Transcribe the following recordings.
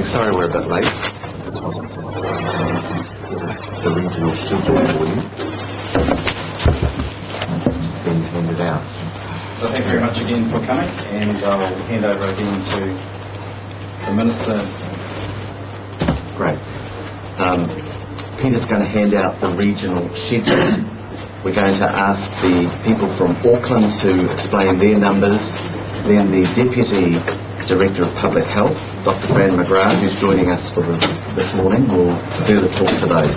Sorry we're a bit late. The regional schedule for you. It's been handed out. So thank you very much again for coming, and I'll hand over again to the Minister. Great. Peter's going to hand out the regional schedule. We're going to ask the people from Auckland to explain their numbers. Then the Deputy Director of Public Health, Dr. Fran McGrath, who's joining us for this morning, will further talk to those.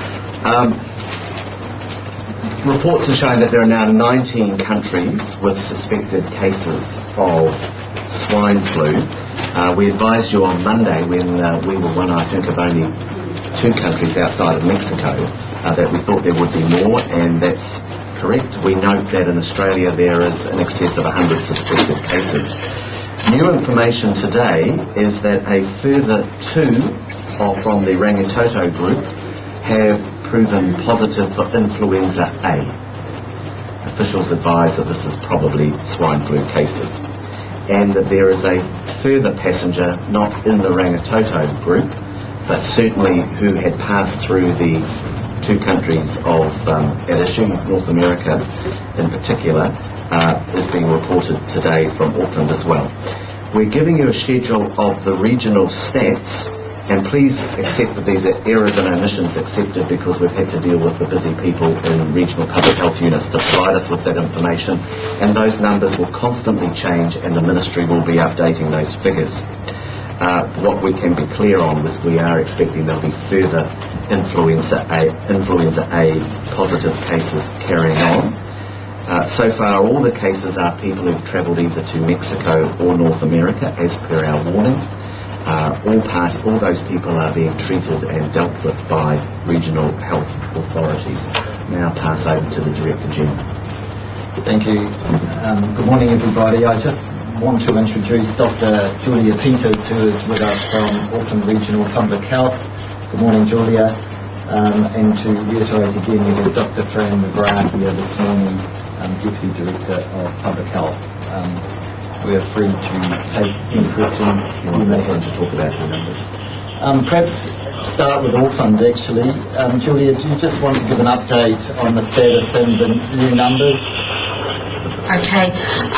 Reports are showing that there are now 19 countries with suspected cases of swine flu. We advised you on Monday when we were one, I think, of only 2 countries outside of Mexico that we thought there would be more, and that's correct. We note that in Australia there is in excess of 100 suspected cases. New information today is that a further 2 from the Rangitoto group have proven positive for influenza A. Officials advise that this is probably swine flu cases, and that there is a further passenger not in the Rangitoto group, but certainly who had passed through the 2 countries of at issue, North America in particular, is being reported today from Auckland as well. We're giving you a schedule of the regional stats, and please accept that these are errors and omissions accepted because we've had to deal with the busy people in regional public health units to provide us with that information, and those numbers will constantly change and the Ministry will be updating those figures. What we can be clear on is we are expecting there'll be further influenza A positive cases carrying on. So far all the cases are people who've travelled either to Mexico or North America as per our warning. All those people are being treated and dealt with by regional health authorities. Now pass over to the Director General. Thank you. Good morning, everybody. I just want to introduce Dr. Julia Peters, who is with us from Auckland Regional Public Health. Good morning, Julia. And to reiterate again, we have Dr. Fran McGrath here this morning, Deputy Director of Public Health. We are free to take any questions you may have to talk about your numbers. Perhaps start with Auckland, actually. Julia, do you just want to give an update on the status and the new numbers? Okay.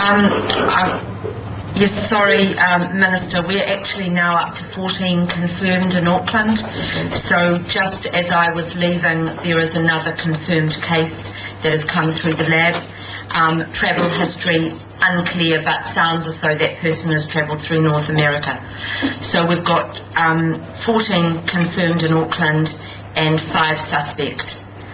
Yes, sorry, Minister, we're actually now up to 14 confirmed in Auckland. So just as I was leaving, there is another confirmed case that has come through the lab. Travel history unclear, but sounds as though that person has travelled through North America. So we've got 14 confirmed in Auckland and 5 suspect.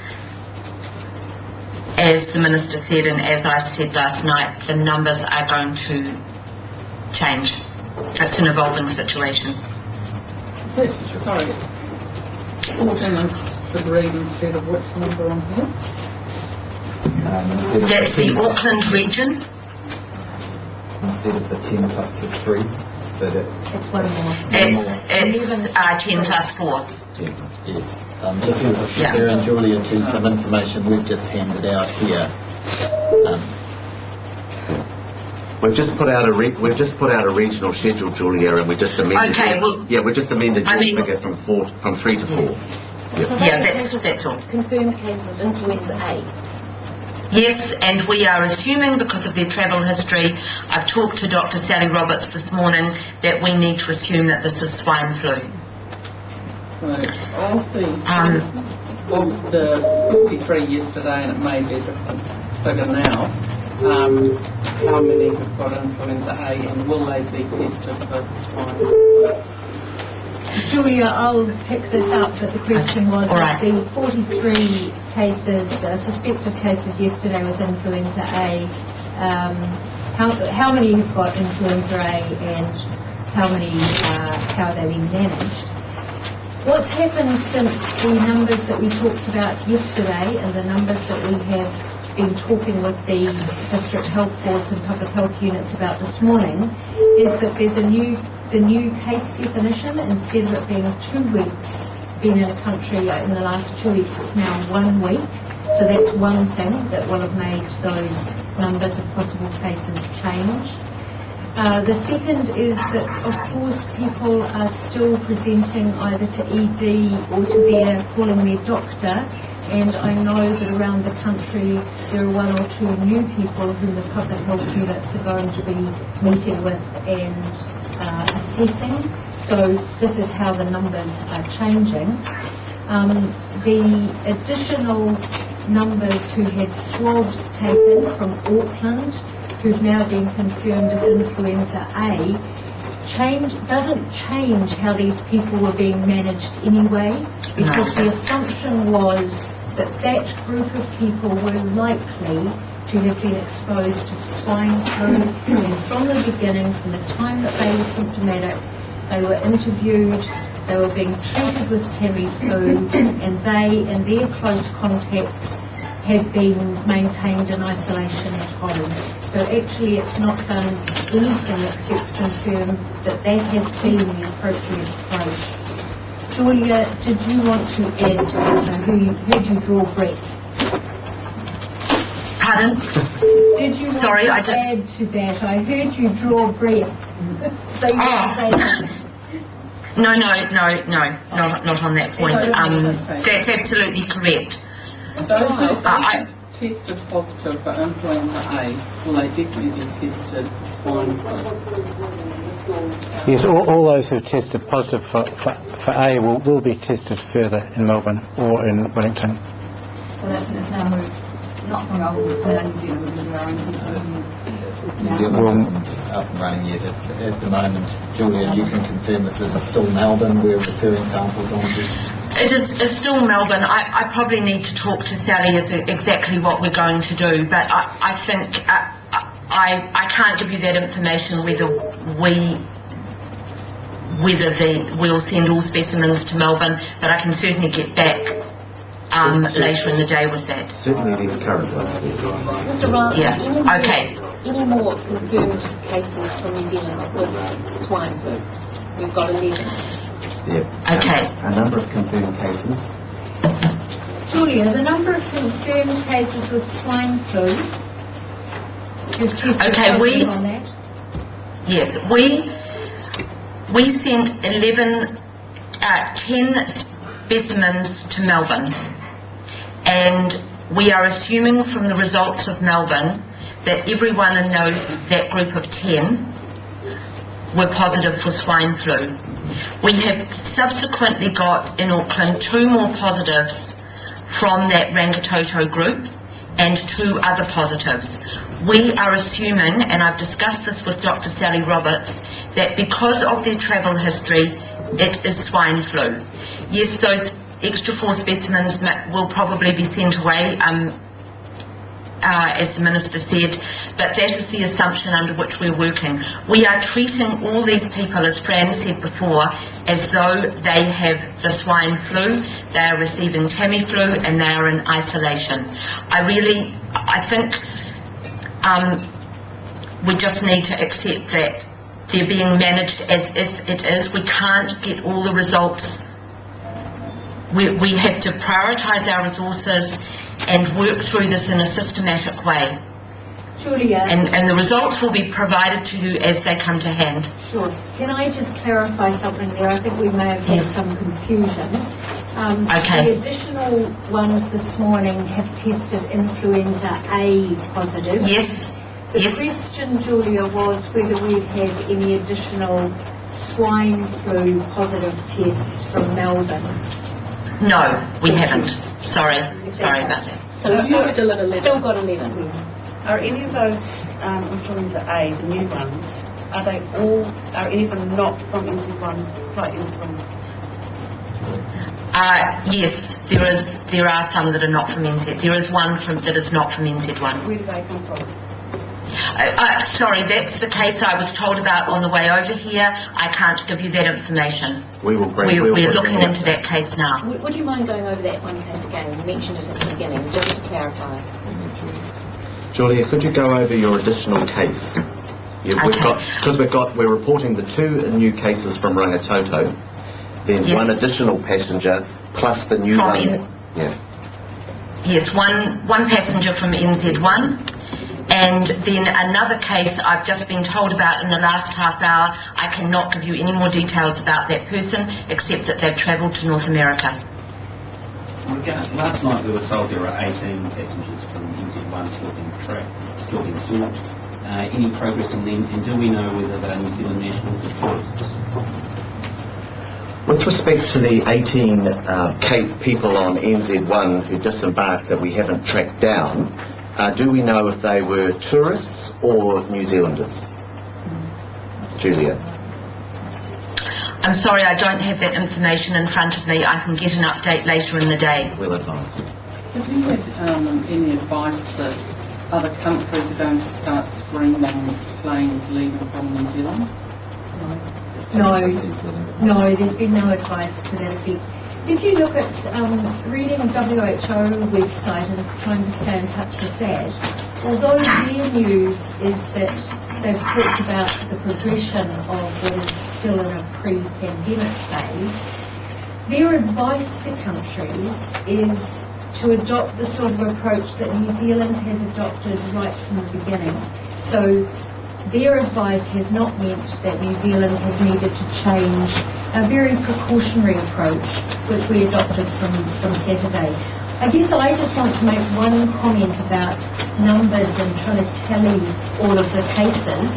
As the Minister said, and as I said last night, the numbers are going to change. It's an evolving situation. Sorry, 14 agreed instead of which number on here? That's the Auckland region. Instead of the 10 plus the 3, so that it's one more. It's 10 plus 4. 10 plus, yes. Just to refer and Julia to some information we've just handed out here. We've just put out a regional schedule, Julia, and we just amended. Okay, we just amended your figure from 3 to 4. That's all. Confirmed cases of influenza A. Yes, and we are assuming because of their travel history, I've talked to Dr. Sally Roberts this morning, that we need to assume that this is swine flu. So of the 43 yesterday, and it may be a different figure now, how many have got influenza A, and will they be tested for swine flu? Julia, I'll pick this up, but the question was, the 43 cases, suspected cases yesterday with influenza A, how many have got influenza A and how are they being managed? What's happened since the numbers that we talked about yesterday and the numbers that we have been talking with the district health boards and public health units about this morning is that there's the new case definition. Instead of it being 2 weeks being in a country in the last 2 weeks, it's now 1 week. So that's one thing that will have made those numbers of possible cases change. The second is that, of course, people are still presenting either to ED or to calling their doctor, and I know that around the country there are one or two new people who the public health units are going to be meeting with and assessing. So this is how the numbers are changing. The additional numbers who had swabs taken from Auckland, who've now been confirmed as influenza A, doesn't change how these people were being managed anyway, because the assumption was that that group of people were likely to have been exposed to swine flu, and from the beginning, from the time that they were symptomatic, they were interviewed, they were being treated with Tamiflu, and they and their close contacts have been maintained in isolation at home. So actually it's not done anything except confirm that that has been the appropriate approach. Julia, did you want to add, heard you draw breath? Pardon? Did you Sorry, want to add to that? I heard you draw breath. So you say something. No, not on that point. That's absolutely correct. So if they tested positive for influenza A, will they definitely be tested for swine flu? Yes, all those who tested positive for A will be tested further in Melbourne or in Wellington. So that's now moved, not from Melbourne to New Zealand, because we're own system. New Zealand isn't up and running yet at the moment. Julia, you can confirm this is still Melbourne we're referring samples on to. It's still Melbourne. I probably need to talk to Sally as exactly what we're going to do, but I think I can't give you that information whether we'll send all specimens to Melbourne, but I can certainly get back later in the day with that. Certainly these current ones. Mr. Ryan, Yeah. Okay. Any more confirmed cases from New Zealand with swine flu? We've got 11. Yeah. Okay. A number of confirmed cases. Julia, the number of confirmed cases with swine flu, you've tested positive on that? Yes, we sent 10 specimens to Melbourne, and we are assuming from the results of Melbourne that everyone in that group of 10 were positive for swine flu. We have subsequently got in Auckland 2 more positives from that Rangitoto group and 2 other positives. We are assuming, and I've discussed this with Dr. Sally Roberts, that because of their travel history, it is swine flu. Yes, those extra 4 specimens will probably be sent away, as the Minister said, but that is the assumption under which we're working. We are treating all these people, as Fran said before, as though they have the swine flu, they are receiving Tamiflu, and they are in isolation. I think we just need to accept that they're being managed as if it is. We can't get all the results. We have to prioritise our resources and work through this in a systematic way. Julia. And the results will be provided to you as they come to hand. Sure. Can I just clarify something there? I think we may have had some confusion. Okay. The additional ones this morning have tested influenza A positive. Yes. The question, Julia, was whether we'd had any additional swine flu positive tests from Melbourne. No, we haven't. Sorry about that. So we've still got 11. Are any of those influenza A, the new ones, are any of them not from NZ1, flight NZ1? Yes, there are some that are not from NZ. There is one that is not from NZ1. Where do they come from? Sorry, that's the case I was told about on the way over here. I can't give you that information. We're looking into that case now. Would you mind going over that one case again? You mentioned it at the beginning, just to clarify. Julia, could you go over your additional case? We're reporting the 2 new cases from Rangitoto, then one additional passenger plus the new one. Yes, one passenger from NZ1 And then another case I've just been told about in the last half hour. I cannot give you any more details about that person except that they've travelled to North America. Last night we were told there were 18 passengers from NZ1 still being sought. Any progress on them, and do we know whether they're New Zealand nationals or tourists? With respect to the 18 people on NZ1 who disembarked that we haven't tracked down, do we know if they were tourists or New Zealanders? Julia. I'm sorry, I don't have that information in front of me. I can get an update later in the day. Well advised. Have you had any advice that other countries are going to start screening planes leaving from New Zealand? No, there's been no advice to that effect. If you look at reading the WHO website and trying to stay in touch with that, although their news is that they've talked about the progression of what is still in a pre-pandemic phase, their advice to countries is to adopt the sort of approach that New Zealand has adopted right from the beginning. So their advice has not meant that New Zealand has needed to change a very precautionary approach which we adopted from Saturday. I guess I just want to make one comment about numbers and trying to tally all of the cases.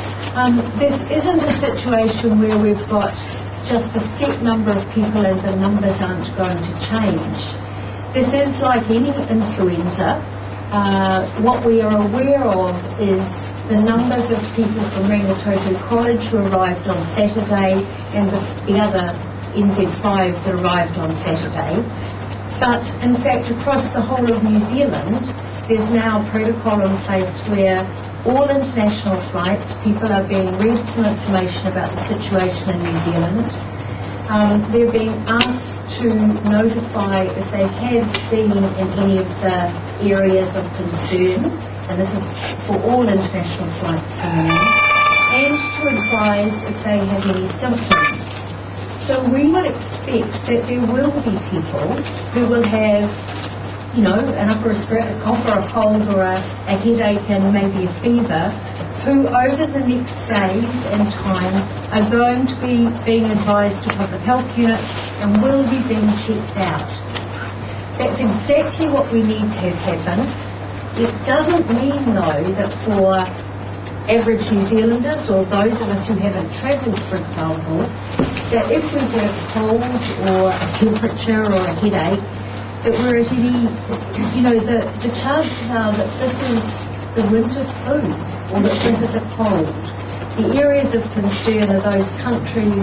This isn't a situation where we've got just a set number of people and the numbers aren't going to change. This is like any influenza. What we are aware of is the numbers of people from Rangitoto College who arrived on Saturday and the other NZ5 that arrived on Saturday. But in fact, across the whole of New Zealand, there's now a protocol in place where all international flights, people are being read some information about the situation in New Zealand. They're being asked to notify if they have been in any of the areas of concern, and this is for all international flights coming in, and to advise if they have any symptoms. So we would expect that there will be people who will have, an upper respiratory, a cough or a cold or a headache and maybe a fever, who over the next days and time are going to be being advised to public health units and will be being checked out. That's exactly what we need to have happen. It doesn't mean, though, that for average New Zealanders or those of us who haven't travelled, for example, that if we get a cold or a temperature or a headache, that we're at any, the chances are that this is the winter flu or that this is a cold. The areas of concern are those countries,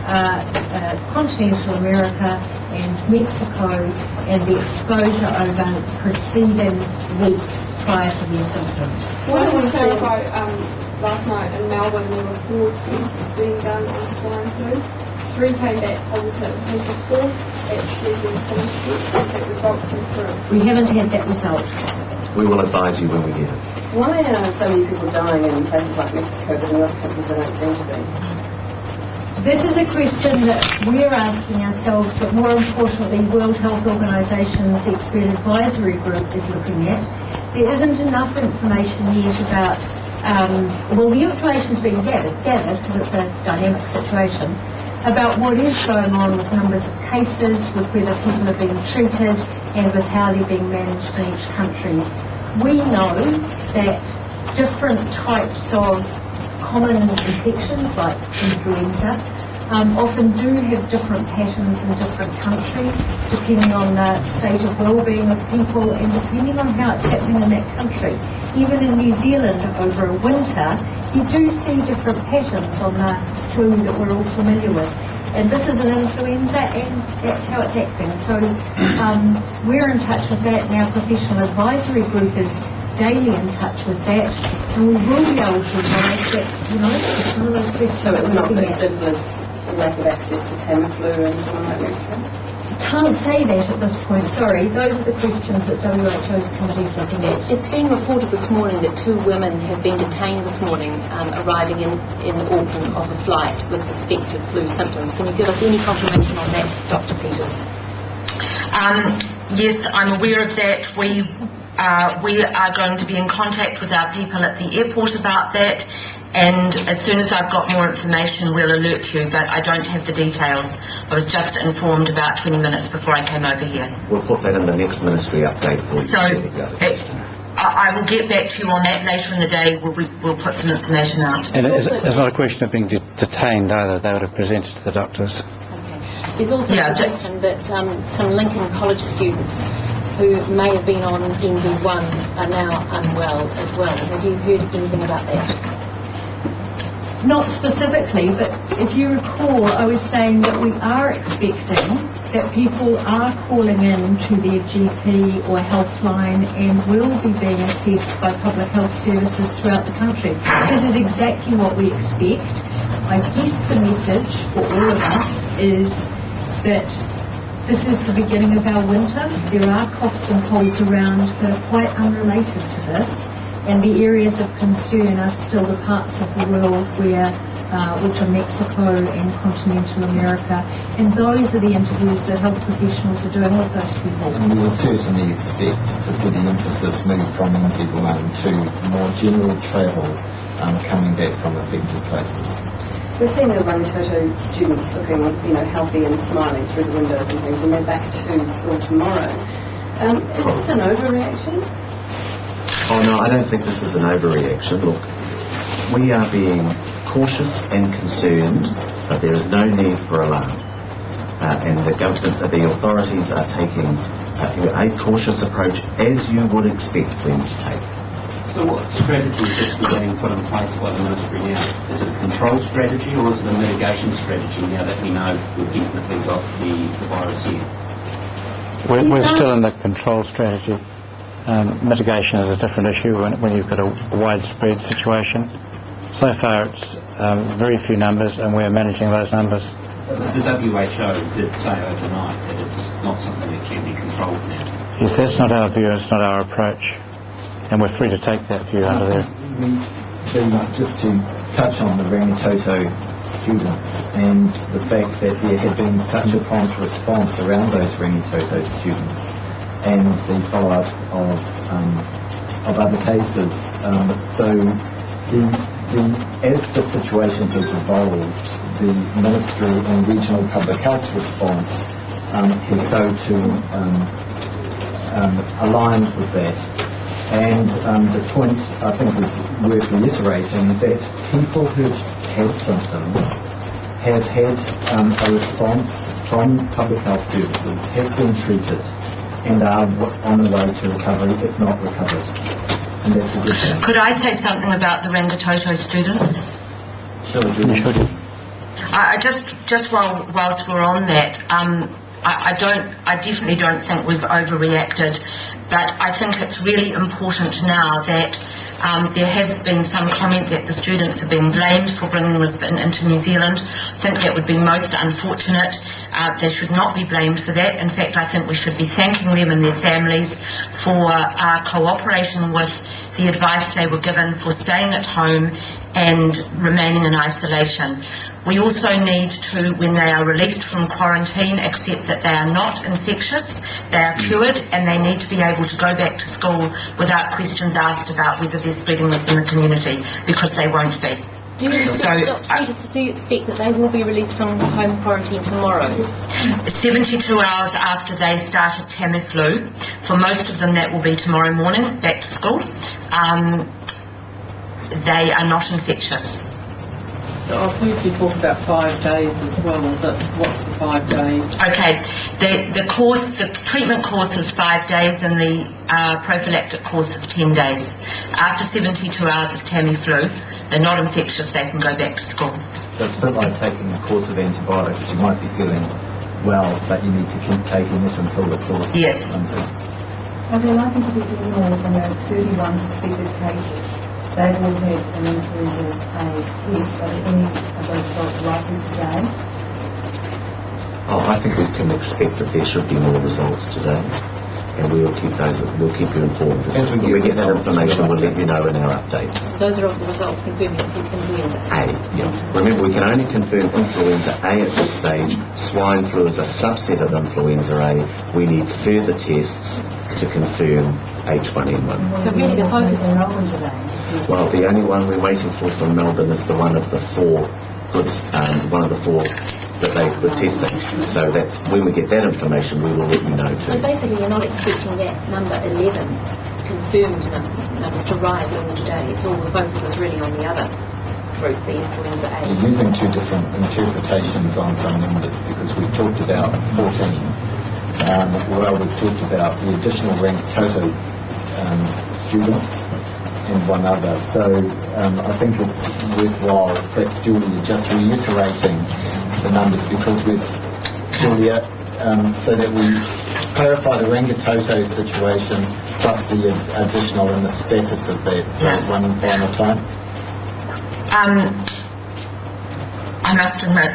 continental America and Mexico, and the exposure over the preceding week prior to their symptoms. What I want to clarify, last night in Melbourne there were 4 tests being done on swine flu. 3 came back positive. Has the 4th actually been finished yet? Has that result come through? We haven't had that result. We will advise you when we get it. Why are so many people dying in places like Mexico but in other countries they don't seem to be? This is a question that we're asking ourselves, but more importantly, World Health Organisation's Expert Advisory Group is looking at. There isn't enough information yet about, the information's been gathered because it's a dynamic situation, about what is going on with numbers of cases, with whether people are being treated, and with how they're being managed in each country. We know that different types of common infections, like influenza, often do have different patterns in different countries, depending on the state of well-being of people and depending on how it's happening in that country. Even in New Zealand, over a winter, you do see different patterns on the flu that we're all familiar with. And this is an influenza, and that's how it's acting. So we're in touch with that, and our professional advisory group is daily in touch with that, and we will be able to advise that, it's one of those questions. So it's not as simple as lack of access to Tamiflu and something like Mexico? Can't say that at this point, sorry. Those are the questions that WHO's committee is looking at. It's being reported this morning that 2 women have been detained this morning arriving in Auckland off a flight with suspected flu symptoms. Can you give us any confirmation on that, Dr. Peters? Yes, I'm aware of that. We We are going to be in contact with our people at the airport about that, and as soon as I've got more information we'll alert you, but I don't have the details. I was just informed about 20 minutes before I came over here. We'll put that in the next ministry update for you. So I will get back to you on that later in the day. We'll put some information out. And it's not a question of being detained either. They would have presented to the doctors. There's also a suggestion that some Lincoln College students who may have been on NV1 are now unwell as well. Have you heard anything about that? Not specifically, but if you recall, I was saying that we are expecting that people are calling in to their GP or healthline and will be being assessed by public health services throughout the country. This is exactly what we expect. I guess the message for all of us is that this is the beginning of our winter. There are coughs and colds around that are quite unrelated to this, and the areas of concern are still the parts of the world where, which are Mexico and continental America, and those are the interviews that health professionals are doing with those people. And we would certainly expect to see the emphasis move from NZ1 to more general travel coming back from affected places. We're seeing the Rangitoto students looking, healthy and smiling through the windows and things, and they're back to school tomorrow. Is this an overreaction? Oh no, I don't think this is an overreaction. Look, we are being cautious and concerned, but there is no need for alarm. And the government, the authorities are taking a cautious approach, as you would expect them to take. So what strategy is being put in place by the ministry now? Is it a control strategy or is it a mitigation strategy now that we know we've definitely got the virus here? We're still in the control strategy. Mitigation is a different issue when you've got a widespread situation. So far it's very few numbers and we're managing those numbers. The WHO did say overnight that it's not something that can be controlled now. Yes, that's not our view, it's not our approach. And we're free to take that view under there. Just to touch on the Rangitoto students and the fact that there had been such a prompt response around those Rangitoto students and the follow-up of other cases. As the situation has evolved, the Ministry and Regional Public Health response has so to aligned with that. And the point, I think, is worth reiterating that people who've had symptoms have had a response from public health services, have been treated, and are on the way to recovery, if not recovered. And that's a good thing. Could I say something about the Rangitoto students? Sure. I just whilst we're on that, I definitely don't think we've overreacted, but I think it's really important now that there has been some comment that the students are being blamed for bringing this into New Zealand. I think that would be most unfortunate. They should not be blamed for that. In fact, I think we should be thanking them and their families for cooperation with the advice they were given for staying at home and remaining in isolation. We also need to, when they are released from quarantine, accept that they are not infectious, they are cured, and they need to be able to go back to school without questions asked about whether they're spreading this in the community, because they won't be. Do you expect that they will be released from home quarantine tomorrow? 72 hours after they started Tamiflu. For most of them that will be tomorrow morning, back to school. They are not infectious. So I've heard you talk about 5 days as well. What's the 5 days? Okay, the treatment course is 5 days and the prophylactic course is 10 days. After 72 hours of Tamiflu, they're not infectious, they can go back to school. So it's a bit like taking a course of antibiotics. You might be feeling well, but you need to keep taking it until the course comes in. Are they likely to be doing more than the 31 suspected cases? They've all had an influenza A test. Are any of those results likely today? Oh, I think we can expect that there should be more results today. and we'll keep you informed. When we get that information, we'll let you know in our updates. Those are all the results confirming influenza A. Yeah. Remember, we can only confirm influenza A at this stage. Swine flu is a subset of influenza A. We need further tests to confirm H1N1. So really the focus in Melbourne today? Well, the only one we're waiting for from Melbourne is the one of the four that they were testing. So that's when we get that information, we will let you know too. So basically you're not expecting that number 11 confirmed numbers to rise at all today. It's all the focus is really on the other group, the influenza A. We're using two different interpretations on some numbers because we've talked about 14. We've talked about the additional ranked total students and one other. So I think it's worthwhile, perhaps Julia, just reiterating the numbers because with Julia, so that we clarify the Rangitoto situation plus the additional and the status of that one final time. I must admit,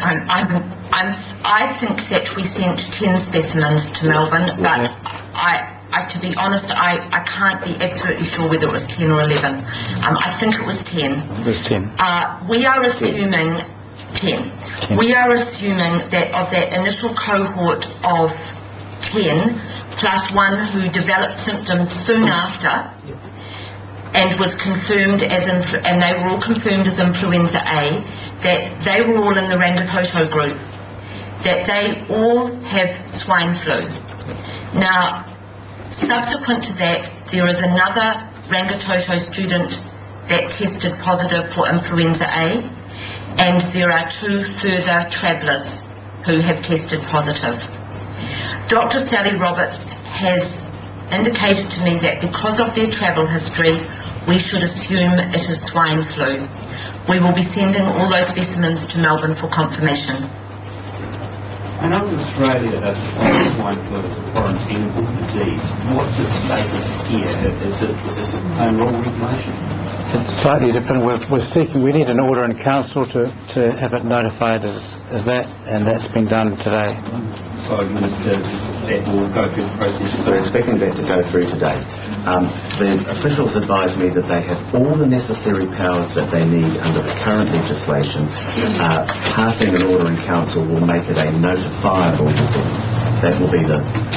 I think that we sent 10 specimens to Melbourne, but to be honest, I can't be absolutely sure whether it was 10 or 11. I think it was 10. It was 10. We are assuming 10. We are assuming that of that initial cohort of 10, plus one who developed symptoms soon after, and was confirmed and they were all confirmed as influenza A, that they were all in the Rangitoto group, that they all have swine flu. Now, subsequent to that, there is another Rangitoto student that tested positive for influenza A, and there are 2 further travellers who have tested positive. Dr. Sally Roberts has indicated to me that because of their travel history, we should assume it is swine flu. We will be sending all those specimens to Melbourne for confirmation. I know in Australia that swine flu is a quarantainable disease. What's its status here? Is it the same rule regulation? It's slightly different. We're seeking, we need an order in council to have it notified as that, and that's been done today. So, Minister, that will go through the process. We're expecting that to go through today. The officials advised me that they have all the necessary powers that they need under the current legislation. Passing an order in council will make it a notifiable disease. That will be the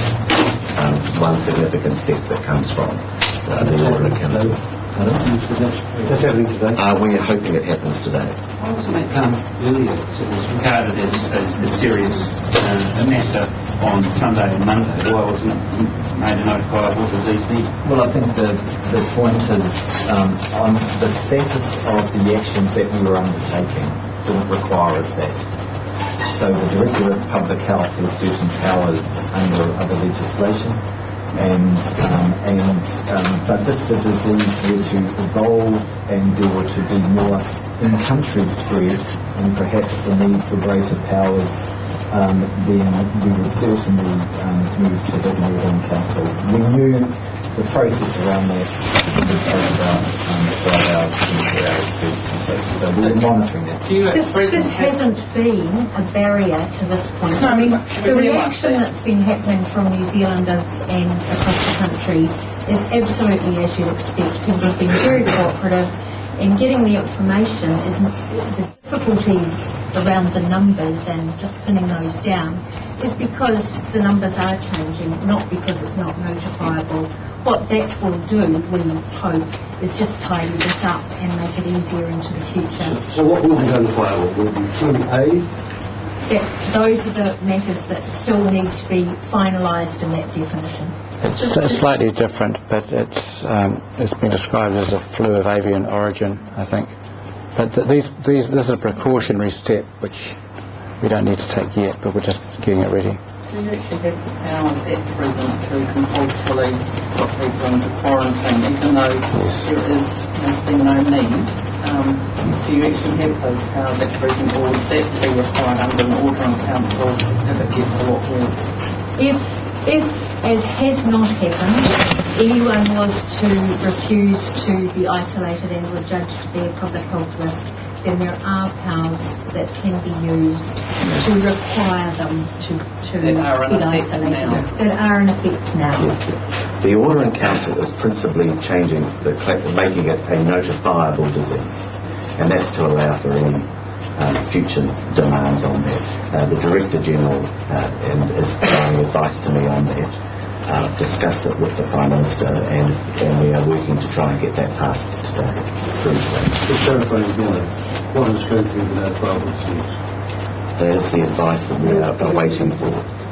one significant step that comes from the order in council. That's happening today. We are hoping it happens today. Why wasn't it earlier? It was regarded as serious a matter on Sunday and Monday. Why wasn't it made a notifiable disease then? Well, I think the point is on the status of the actions that we were undertaking didn't require it that. So the Director of Public Health has certain powers under other legislation. But if the disease were to evolve and there were to be more in-country spread and perhaps the need for greater powers, then we would certainly move to the Northern Council. We knew the process around that would take about 5 hours, 24 hours to complete. So we're monitoring that. This hasn't been a barrier to this point. I mean, the reaction that's been happening from New Zealanders and across the country is absolutely as you'd expect. People have been very cooperative in getting the information. The difficulties around the numbers and just pinning those down is because the numbers are changing, not because it's not notifiable. What that will do, we hope, is just tidy this up and make it easier into the future. So what will be notifiable? Will it be through A? Those are the matters that still need to be finalised in that definition. It's slightly different, but it's been described as a flu of avian origin, I think. But this is a precautionary step which we don't need to take yet, but we're just getting it ready. Do you actually have the powers at present to compulsorily put people into quarantine, even though there's been no need? Do you actually have those powers at present, or would that be required under an order in council if it gets a lot worse? If, as has not happened, anyone was to refuse to be isolated and were judged to be a public health risk, then there are powers that can be used to require them to That are in be effect isolated. now. That are in effect now. The order in council is principally changing, making it a notifiable disease, and that's to allow for any future demands on that. The Director General is providing advice to me on that. I've discussed it with the Prime Minister, and we are working to try and get that passed today. To clarify again, what is going to be the notifiable disease? That is the advice that we are waiting for.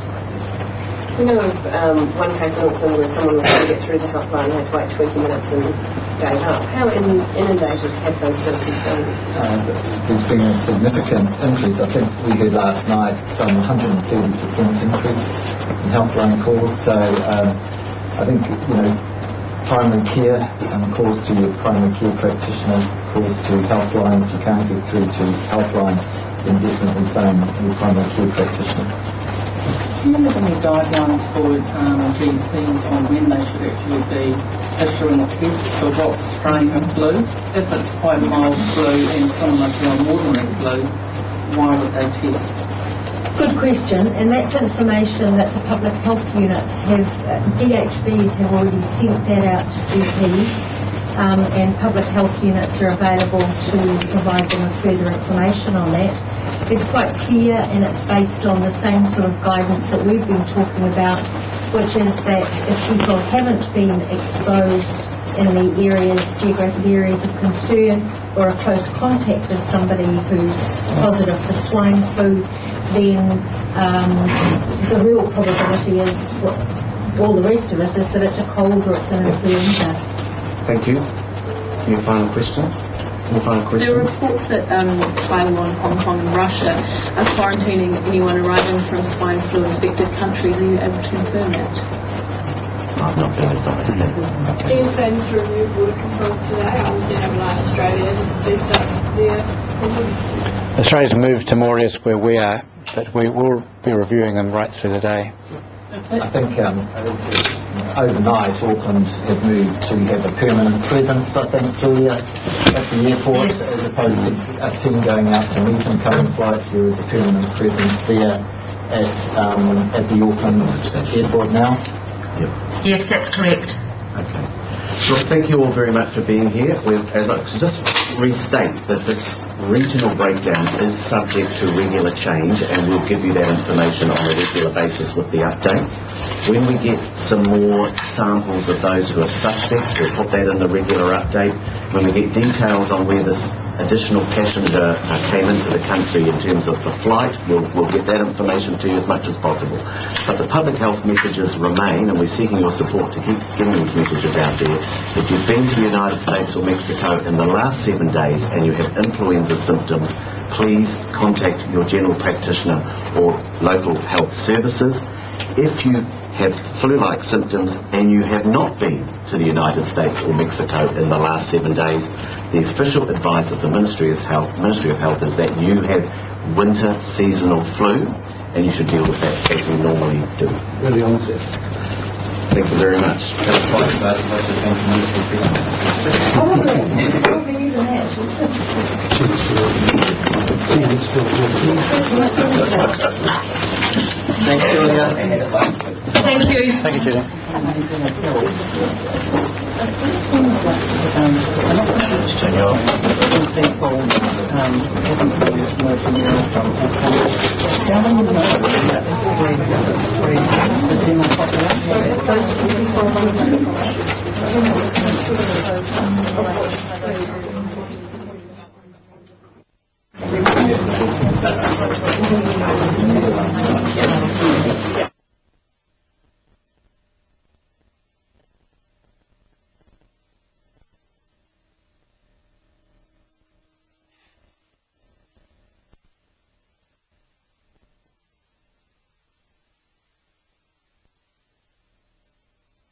We know of one case in Auckland where someone was trying to get through the helpline and had to wait 20 minutes and gave up. How inundated have those services been? There's been a significant increase. I think we heard last night some 130% increase in helpline calls. So I think, primary care calls to your primary care practitioner, calls to helpline. If you can't get through to helpline, then definitely phone your primary care practitioner. Do you have any guidelines for GPs on when they should actually be issuing tests for what strain of flu? If it's quite mild flu and someone must be on ordinary flu, why would they test? Good question, and that's information that the public health units have, DHBs have already sent that out to GPs, and public health units are available to provide them with further information on that. It's quite clear, and it's based on the same sort of guidance that we've been talking about, which is that if people haven't been exposed in the geographic areas of concern, or a close contact of somebody who's positive for swine flu, then the real probability is, what all the rest of us, is that it's a cold or it's an influenza. Thank you. Any final question? There are reports that Taiwan, Hong Kong and Russia are quarantining anyone arriving from swine flu infected countries. Are you able to confirm that? I've not been advised that. Do you plan to review border controls today? I understand like Australia has beefed up their... Australia's moved to more or less where we are, but we will be reviewing them right through the day. I think overnight Auckland have moved to have a permanent presence, I think, Julia, at the airport, as opposed to a team going out to meet incoming flights. There is a permanent presence there at the Auckland airport now. Yep. Yes, that's correct. Okay. Well, thank you all very much for being here. As I just restate that this regional breakdown is subject to regular change, and we'll give you that information on a regular basis with the updates. When we get some more samples of those who are suspects, we'll put that in the regular update. When we get details on where this additional passenger came into the country in terms of the flight, we'll get that information to you as much as possible. But the public health messages remain, and we're seeking your support to keep sending these messages out there. If you've been to the United States or Mexico in the last 7 days and you have influenza symptoms, please contact your general practitioner or local health services. If you have flu-like symptoms and you have not been to the United States or Mexico in the last 7 days, the official advice of the Ministry of Health is that you have winter seasonal flu, and you should deal with that as you normally do. Early onset. Thank you very much. Probably even that. Thanks, Julia. Thank you. Thank you, Julia. People